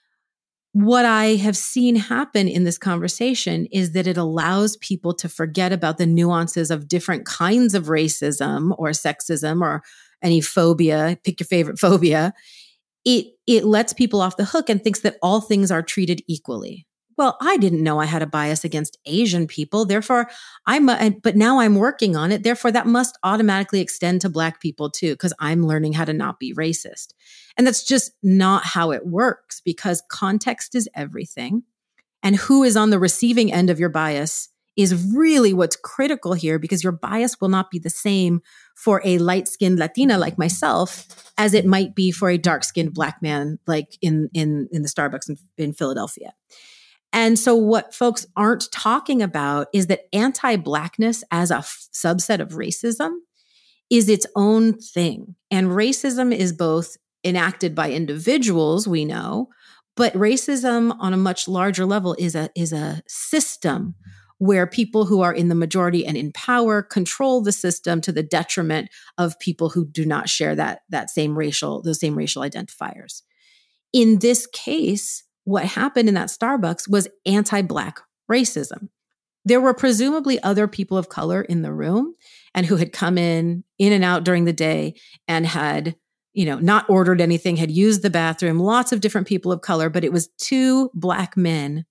What I have seen happen in this conversation is that it allows people to forget about the nuances of different kinds of racism or sexism or any phobia, pick your favorite phobia. It, it lets people off the hook and thinks that all things are treated equally. Well, I didn't know I had a bias against Asian people. Therefore, I'm, a, but now I'm working on it. Therefore, that must automatically extend to Black people too, because I'm learning how to not be racist. And that's just not how it works, because context is everything. And who is on the receiving end of your bias is really what's critical here, because your bias will not be the same for a light-skinned Latina like myself as it might be for a dark-skinned Black man like in, in, in the Starbucks in, in Philadelphia. And so what folks aren't talking about is that anti-Blackness as a f- subset of racism is its own thing. And racism is both enacted by individuals, we know, but racism on a much larger level is a, is a system where people who are in the majority and in power control the system to the detriment of people who do not share that, that same racial, those same racial identifiers. In this case, what happened in that Starbucks was anti-Black racism. There were presumably other people of color in the room and who had come in, in and out during the day and had you know, not ordered anything, had used the bathroom, lots of different people of color, but it was two Black men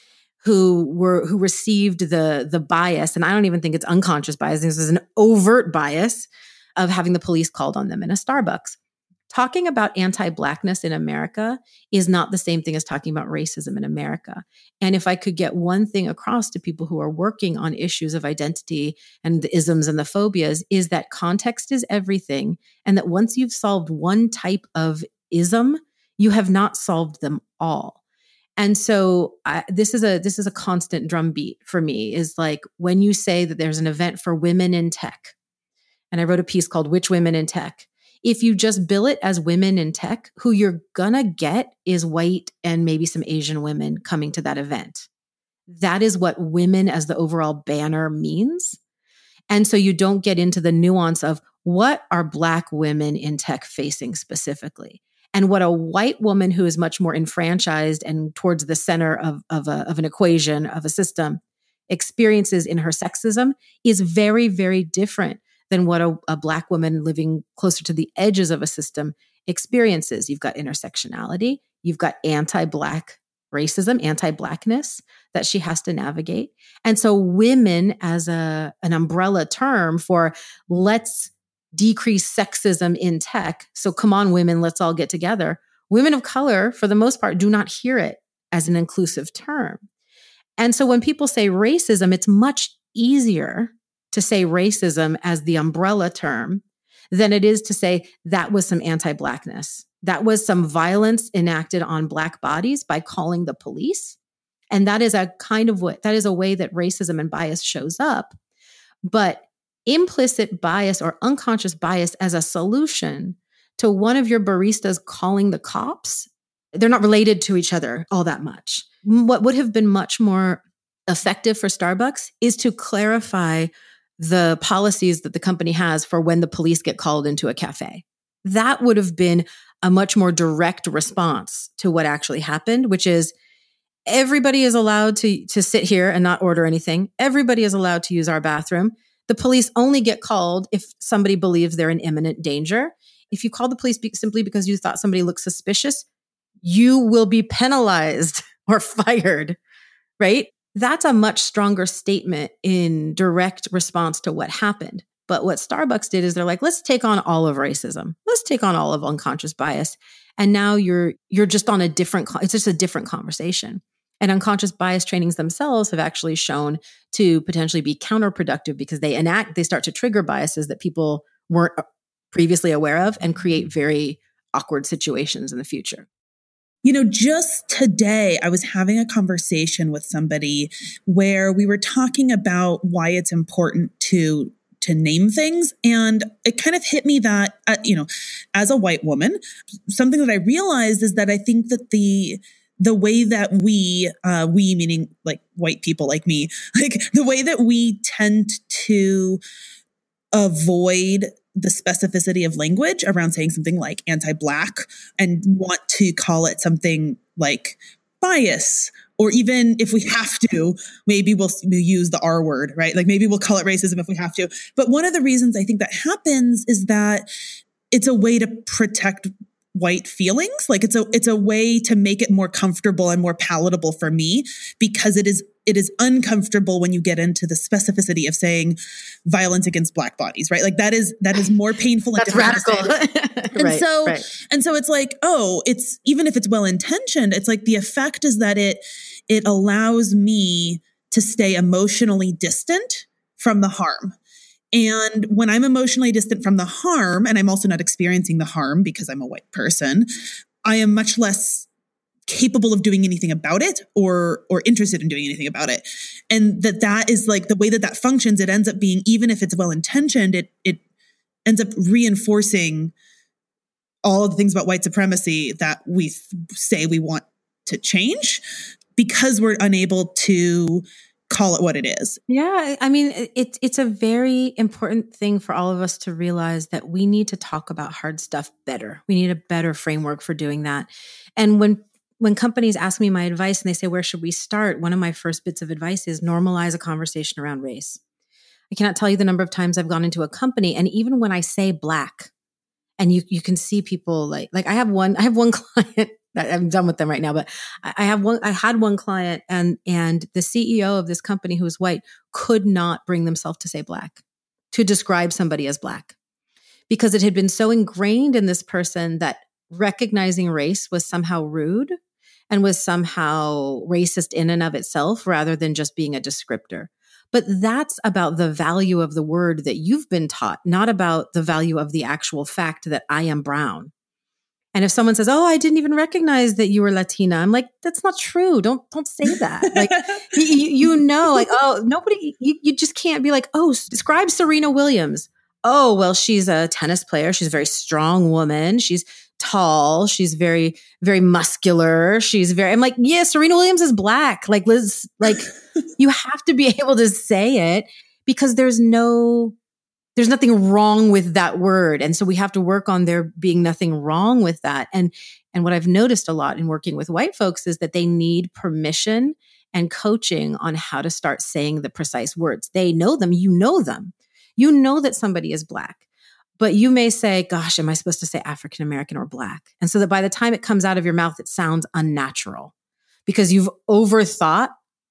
who were, who received the, the bias. And I don't even think it's unconscious bias. This is an overt bias of having the police called on them in a Starbucks. Talking about anti-Blackness in America is not the same thing as talking about racism in America. And if I could get one thing across to people who are working on issues of identity and the isms and the phobias, is that context is everything. And that once you've solved one type of ism, you have not solved them all. And so I, this is a this is a constant drumbeat for me, is like when you say that there's an event for women in tech, and I wrote a piece called Which Women in Tech? If you just bill it as women in tech, who you're gonna get is white and maybe some Asian women coming to that event. That is what women as the overall banner means. And so you don't get into the nuance of what are Black women in tech facing specifically, and what a white woman who is much more enfranchised and towards the center of, of, a, of an equation, of a system, experiences in her sexism is very, very different than what a, a Black woman living closer to the edges of a system experiences. You've got intersectionality, you've got anti-Black racism, anti-Blackness that she has to navigate. And so women as a, an umbrella term for let's decrease sexism in tech. So come on, women, let's all get together. Women of color, for the most part, do not hear it as an inclusive term. And so when people say racism, it's much easier to say racism as the umbrella term than it is to say that was some anti-Blackness. That was some violence enacted on Black bodies by calling the police. And that is a kind of what, that is a way that racism and bias shows up. But implicit bias or unconscious bias as a solution to one of your baristas calling the cops, they're not related to each other all that much. What would have been much more effective for Starbucks is to clarify the policies that the company has for when the police get called into a cafe. That would have been a much more direct response to what actually happened, which is everybody is allowed to, to sit here and not order anything. Everybody is allowed to use our bathroom. The police only get called if somebody believes they're in imminent danger. If you call the police be- simply because you thought somebody looked suspicious, you will be penalized or fired, right? That's a much stronger statement in direct response to what happened. But what Starbucks did is they're like, let's take on all of racism. Let's take on all of unconscious bias. And now you're you're just on a different, it's just a different conversation. And unconscious bias trainings themselves have actually shown to potentially be counterproductive because they enact, they start to trigger biases that people weren't previously aware of and create very awkward situations in the future. You know, just today, I was having a conversation with somebody where we were talking about why it's important to to name things. And it kind of hit me that, uh, you know, as a white woman, something that I realized is that I think that the the way that we, uh, we meaning like white people like me, like the way that we tend to avoid the specificity of language around saying something like anti-Black and want to call it something like bias, or even if we have to, maybe we'll use the R word, right? Like maybe we'll call it racism if we have to. But one of the reasons I think that happens is that it's a way to protect white feelings. Like it's a, it's a way to make it more comfortable and more palatable for me, because it is, it is uncomfortable when you get into the specificity of saying violence against Black bodies, right? Like that is, that is more painful. That's radical. and right, so, right. and so it's like, oh, it's, even if it's well-intentioned, it's like the effect is that it, it allows me to stay emotionally distant from the harm. And when I'm emotionally distant from the harm, and I'm also not experiencing the harm because I'm a white person, I am much less capable of doing anything about it or or interested in doing anything about it. And that that is like the way that that functions. It ends up being, even if it's well-intentioned, it it ends up reinforcing all of the things about white supremacy that we th- say we want to change, because we're unable to call it what it is. Yeah. I mean, it, it's a very important thing for all of us to realize that we need to talk about hard stuff better. We need a better framework for doing that. And when when companies ask me my advice and they say, where should we start? One of my first bits of advice is normalize a conversation around race. I cannot tell you the number of times I've gone into a company, and even when I say Black, And you, you can see people like, like I have one, I have one client that I'm done with them right now, but I, I have one, I had one client and, and the C E O of this company who was white could not bring themselves to say Black, to describe somebody as Black, because it had been so ingrained in this person that recognizing race was somehow rude and was somehow racist in and of itself rather than just being a descriptor. But that's about the value of the word that you've been taught, not about the value of the actual fact that I am brown. And if someone says, "Oh, I didn't even recognize that you were Latina," I'm like, "That's not true. Don't don't say that." Like, you, you know, like, oh, nobody, you, you just can't be like, "Oh, describe Serena Williams." Oh, well, she's a tennis player. She's a very strong woman. She's tall. She's very, very muscular. She's very, I'm like, yeah, Serena Williams is Black. Like, Liz, like you have to be able to say it because there's no, there's nothing wrong with that word. And so we have to work on there being nothing wrong with that. And, and what I've noticed a lot in working with white folks is that they need permission and coaching on how to start saying the precise words. They know them. You know them. You know that somebody is Black. But you may say, gosh, am I supposed to say African American or Black? And so that by the time it comes out of your mouth, it sounds unnatural because you've overthought.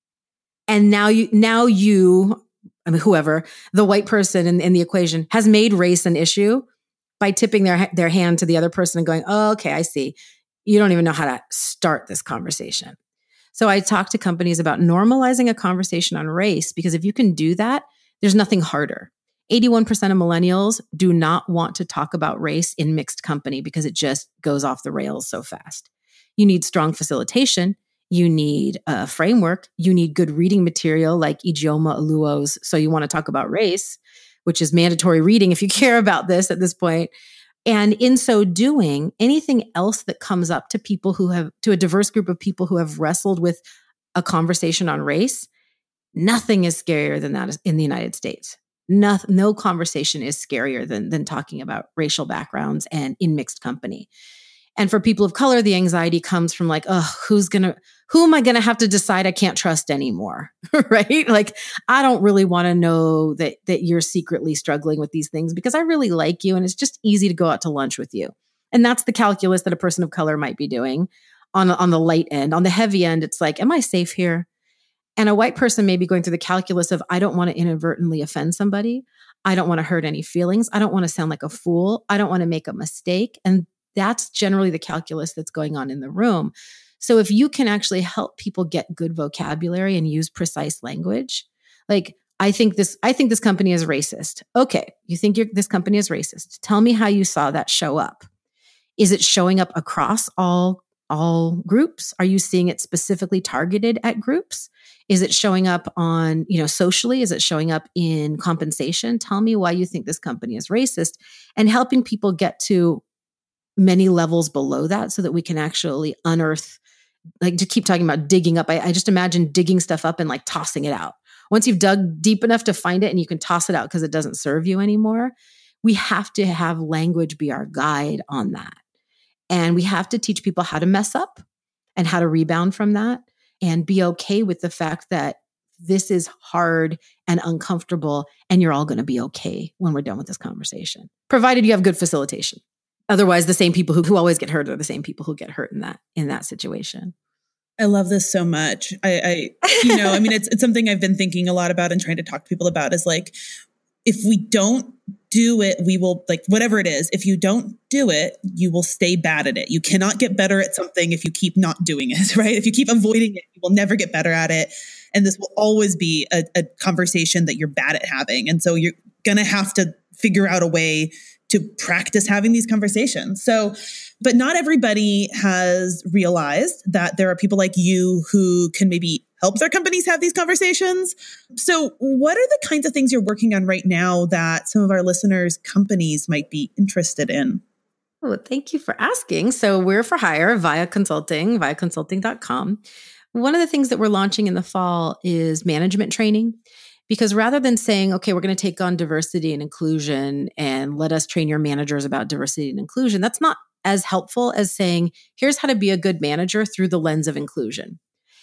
And now you, now you, I mean, whoever, the white person in, in the equation has made race an issue by tipping their, their hand to the other person and going, oh, okay, I see. You don't even know how to start this conversation. So I talk to companies about normalizing a conversation on race, because if you can do that, there's nothing harder. eighty-one percent of millennials do not want to talk about race in mixed company because it just goes off the rails so fast. You need strong facilitation. You need a framework. You need good reading material like Ijeoma Oluo's So You Want to Talk About Race, which is mandatory reading if you care about this at this point. And in so doing, anything else that comes up to people who have, to a diverse group of people who have wrestled with a conversation on race, nothing is scarier than that in the United States. No, no conversation is scarier than, than talking about racial backgrounds and in mixed company. And for people of color, the anxiety comes from like, oh, who's going to, who am I going to have to decide I can't trust anymore? Right? Like, I don't really want to know that, that you're secretly struggling with these things because I really like you. And it's just easy to go out to lunch with you. And that's the calculus that a person of color might be doing on, on the light end. On the heavy end, it's like, am I safe here? And a white person may be going through the calculus of, I don't want to inadvertently offend somebody. I don't want to hurt any feelings. I don't want to sound like a fool. I don't want to make a mistake. And that's generally the calculus that's going on in the room. So if you can actually help people get good vocabulary and use precise language, like, I think this, I think this company is racist. Okay. You think you're, this company is racist. Tell me how you saw that show up. Is it showing up across all all groups? Are you seeing it specifically targeted at groups? Is it showing up on, you know, socially? Is it showing up in compensation? Tell me why you think this company is racist, and helping people get to many levels below that so that we can actually unearth, like, to keep talking about digging up. I, I just imagine digging stuff up and like tossing it out. Once you've dug deep enough to find it and you can toss it out because it doesn't serve you anymore, we have to have language be our guide on that. And we have to teach people how to mess up and how to rebound from that and be okay with the fact that this is hard and uncomfortable and you're all going to be okay when we're done with this conversation, provided you have good facilitation. Otherwise, the same people who, who always get hurt are the same people who get hurt in that, in that situation. I love this so much. I, I you know, I mean, it's, it's something I've been thinking a lot about and trying to talk to people about is like, if we don't do it, we will, like, whatever it is, if you don't do it, you will stay bad at it. You cannot get better at something if you keep not doing it, right? If you keep avoiding it, you will never get better at it. And this will always be a, a conversation that you're bad at having. And so you're going to have to figure out a way to practice having these conversations. So, but not everybody has realized that there are people like you who can maybe help their companies have these conversations. So what are the kinds of things you're working on right now that some of our listeners' companies might be interested in? Oh, thank you for asking. So we're for hire via consulting, via consulting dot com. One of the things that we're launching in the fall is management training. Because rather than saying, okay, we're going to take on diversity and inclusion and let us train your managers about diversity and inclusion, that's not as helpful as saying, here's how to be a good manager through the lens of inclusion.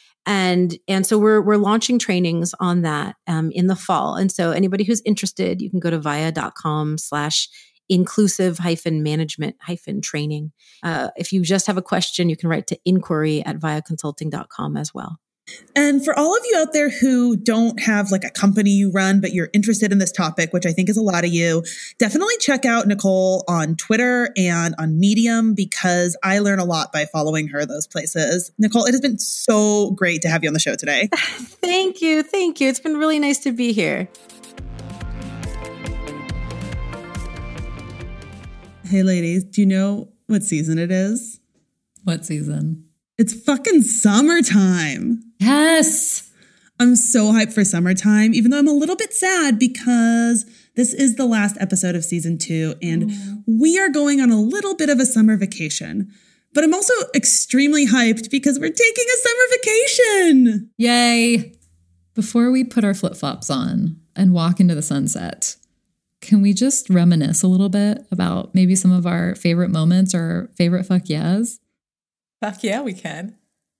And, and so we're, we're launching trainings on that um, in the fall. And so anybody who's interested, you can go to via dot com slash inclusive hyphen management hyphen training. Uh, if you just have a question, you can write to inquiry at via consulting dot com as well. And for all of you out there who don't have like a company you run, but you're interested in this topic, which I think is a lot of you, definitely check out Nicole on Twitter and on Medium, because I learn a lot by following her those places. Nicole, it has been so great to have you on the show today. Thank you. Thank you. It's been really nice to be here. Hey, ladies, do you know what season it is? What season? It's fucking summertime. Yes. I'm so hyped for summertime, even though I'm a little bit sad because this is the last episode of season two and mm. we are going on a little bit of a summer vacation. But I'm also extremely hyped because we're taking a summer vacation. Yay. Before we put our flip-flops on and walk into the sunset, can we just reminisce a little bit about maybe some of our favorite moments or favorite fuck yeahs? Fuck yeah, we can.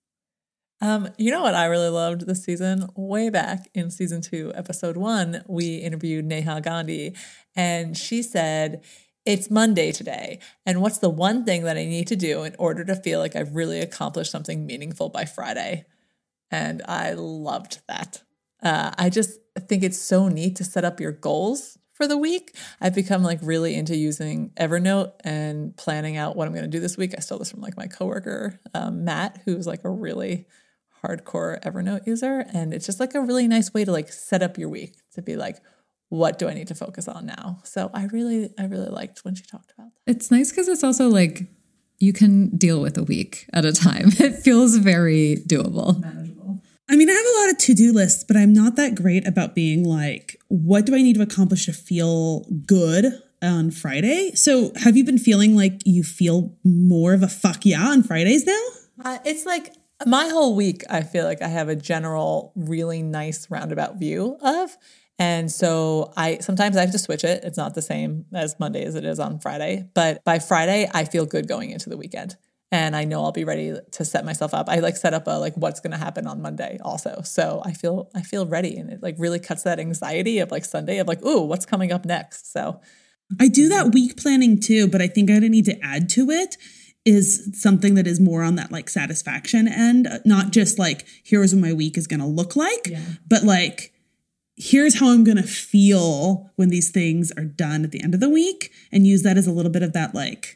Um, you know what I really loved this season? Way back in season two, episode one, we interviewed Neha Gandhi, and she said, it's Monday today, and what's the one thing that I need to do in order to feel like I've really accomplished something meaningful by Friday? And I loved that. Uh, I just think it's so neat to set up your goals for the week. I've become like really into using Evernote and planning out what I'm going to do this week. I stole this from like my coworker, um, Matt, who's like a really hardcore Evernote user. And it's just like a really nice way to like set up your week, to be like, what do I need to focus on now? So I really, I really liked when she talked about that. It's nice because it's also like you can deal with a week at a time. It feels very doable. Manageable. I mean, I have a lot of to-do lists, but I'm not that great about being like, what do I need to accomplish to feel good on Friday? So have you been feeling like you feel more of a fuck yeah on Fridays now? Uh, it's like my whole week, I feel like I have a general, really nice roundabout view of. And so I sometimes I have to switch it. It's not the same as Monday as it is on Friday. But by Friday, I feel good going into the weekend. And I know I'll be ready to set myself up. I like set up a like what's going to happen on Monday also. So I feel I feel ready, and it like really cuts that anxiety of like Sunday of like, ooh, what's coming up next? So I do that week planning too, but I think I need to add to it is something that is more on that like satisfaction end, not just like here's what my week is going to look like, yeah. but like here's how I'm going to feel when these things are done at the end of the week, and use that as a little bit of that like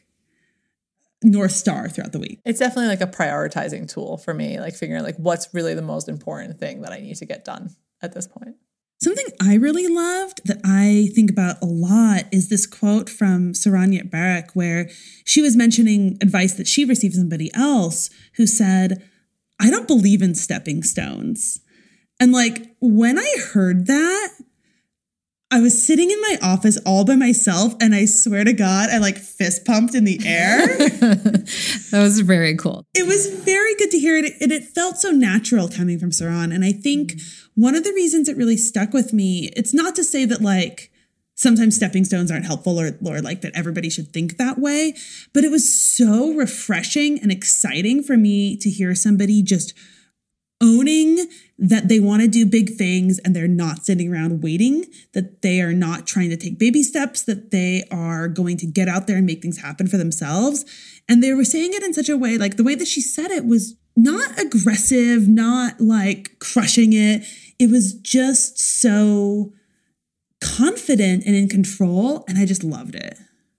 North Star throughout the week. It's definitely like a prioritizing tool for me, like figuring like what's really the most important thing that I need to get done at this point. Something I really loved that I think about a lot is this quote from Saranya Barak, where she was mentioning advice that she received from somebody else who said, I don't believe in stepping stones. And like when I heard that, I was sitting in my office all by myself, and I swear to God, I like fist pumped in the air. That was very cool. It was very good to hear it, and it felt so natural coming from Saran. And I think one of the reasons it really stuck with me, it's not to say that like sometimes stepping stones aren't helpful or, or like that everybody should think that way, but it was so refreshing and exciting for me to hear somebody just owning that they want to do big things and they're not sitting around waiting, that they are not trying to take baby steps, that they are going to get out there and make things happen for themselves. And they were saying it in such a way, like the way that she said it was not aggressive, not like crushing it. It was just so confident and in control. And I just loved it.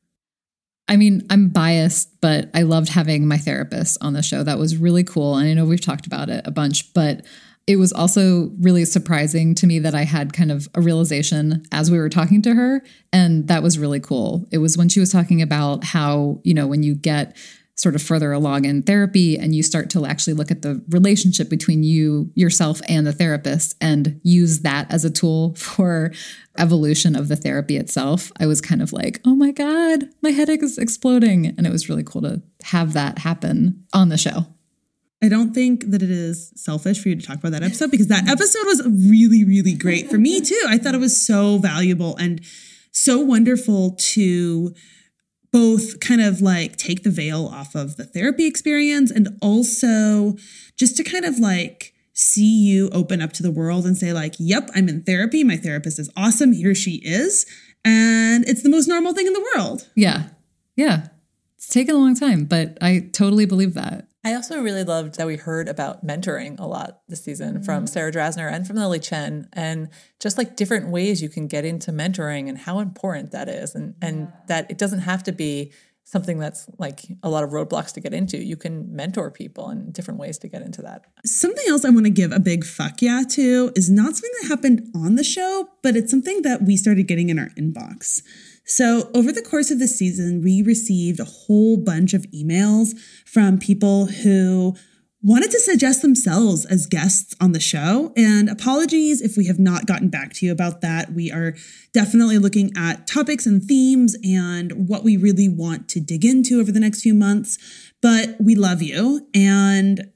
I mean, I'm biased, but I loved having my therapist on the show. That was really cool. And I know we've talked about it a bunch, but it was also really surprising to me that I had kind of a realization as we were talking to her. And that was really cool. It was when she was talking about how, you know, when you get sort of further along in therapy and you start to actually look at the relationship between you, yourself, and the therapist and use that as a tool for evolution of the therapy itself, I was kind of like, oh my God, my headache is exploding. And it was really cool to have that happen on the show. I don't think that it is selfish for you to talk about that episode, because that episode was really, really great for me too. I thought it was so valuable and so wonderful to both kind of like take the veil off of the therapy experience and also just to kind of like see you open up to the world and say like, yep, I'm in therapy. My therapist is awesome. Here she is. And it's the most normal thing in the world. Yeah. Yeah. It's taken a long time, but I totally believe that. I also really loved that we heard about mentoring a lot this season mm-hmm. from Sarah Drasner and from Lily Chen, and just like different ways you can get into mentoring and how important that is. And, and yeah. that it doesn't have to be something that's like a lot of roadblocks to get into. You can mentor people and different ways to get into that. Something else I want to give a big fuck yeah to is not something that happened on the show, but it's something that we started getting in our inbox. So over the course of the season, we received a whole bunch of emails from people who wanted to suggest themselves as guests on the show. And apologies if we have not gotten back to you about that. We are definitely looking at topics and themes and what we really want to dig into over the next few months. But we love you. And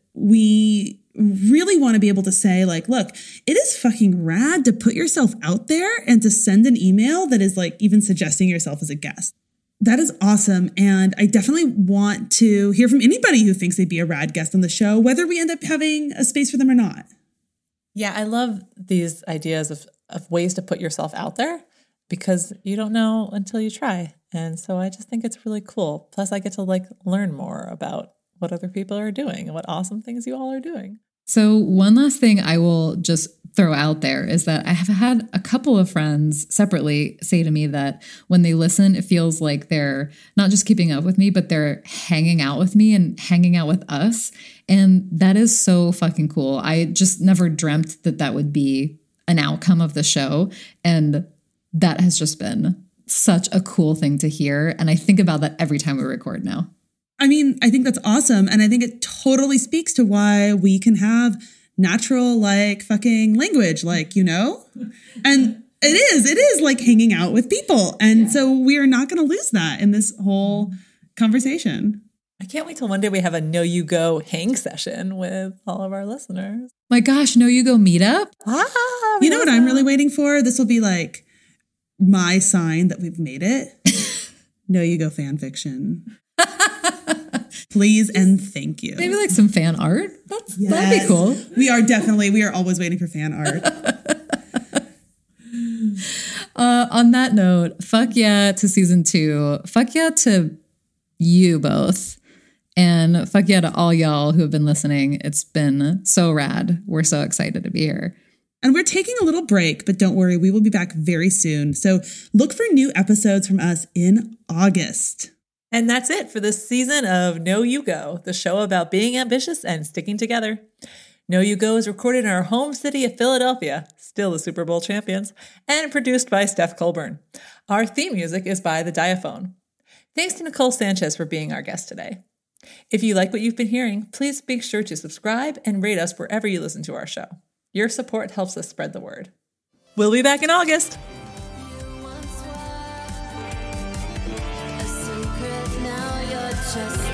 we really want to be able to say, like, look, it is fucking rad to put yourself out there and to send an email that is like even suggesting yourself as a guest. That is awesome. And I definitely want to hear from anybody who thinks they'd be a rad guest on the show, whether we end up having a space for them or not. Yeah, I love these ideas of, of ways to put yourself out there because you don't know until you try. And so I just think it's really cool. Plus, I get to like learn more about what other people are doing and what awesome things you all are doing. So one last thing I will just throw out there is that I have had a couple of friends separately say to me that when they listen, it feels like they're not just keeping up with me, but they're hanging out with me and hanging out with us. And that is so fucking cool. I just never dreamt that that would be an outcome of the show. And that has just been such a cool thing to hear. And I think about that every time we record now. I mean, I think that's awesome. And I think it totally speaks to why we can have natural, like, fucking language, like, you know? And it is, it is like hanging out with people. And yeah. so we are not going to lose that in this whole conversation. I can't wait till one day we have a Know You Go hang session with all of our listeners. My gosh, Know You Go meetup? Ah, you know what I'm really waiting for? This will be like my sign that we've made it. Know You Go fan fiction. Please and thank you. Maybe like some fan art. That's, yes. That'd be cool. We are definitely, we are always waiting for fan art. uh, on that note, fuck yeah to season two. Fuck yeah to you both. And fuck yeah to all y'all who have been listening. It's been so rad. We're so excited to be here. And we're taking a little break, but don't worry, we will be back very soon. So look for new episodes from us in August. And that's it for this season of Know You Go, the show about being ambitious and sticking together. Know You Go is recorded in our home city of Philadelphia, still the Super Bowl champions, and produced by Steph Colburn. Our theme music is by The Diaphone. Thanks to Nicole Sanchez for being our guest today. If you like what you've been hearing, please make sure to subscribe and rate us wherever you listen to our show. Your support helps us spread the word. We'll be back in August. Just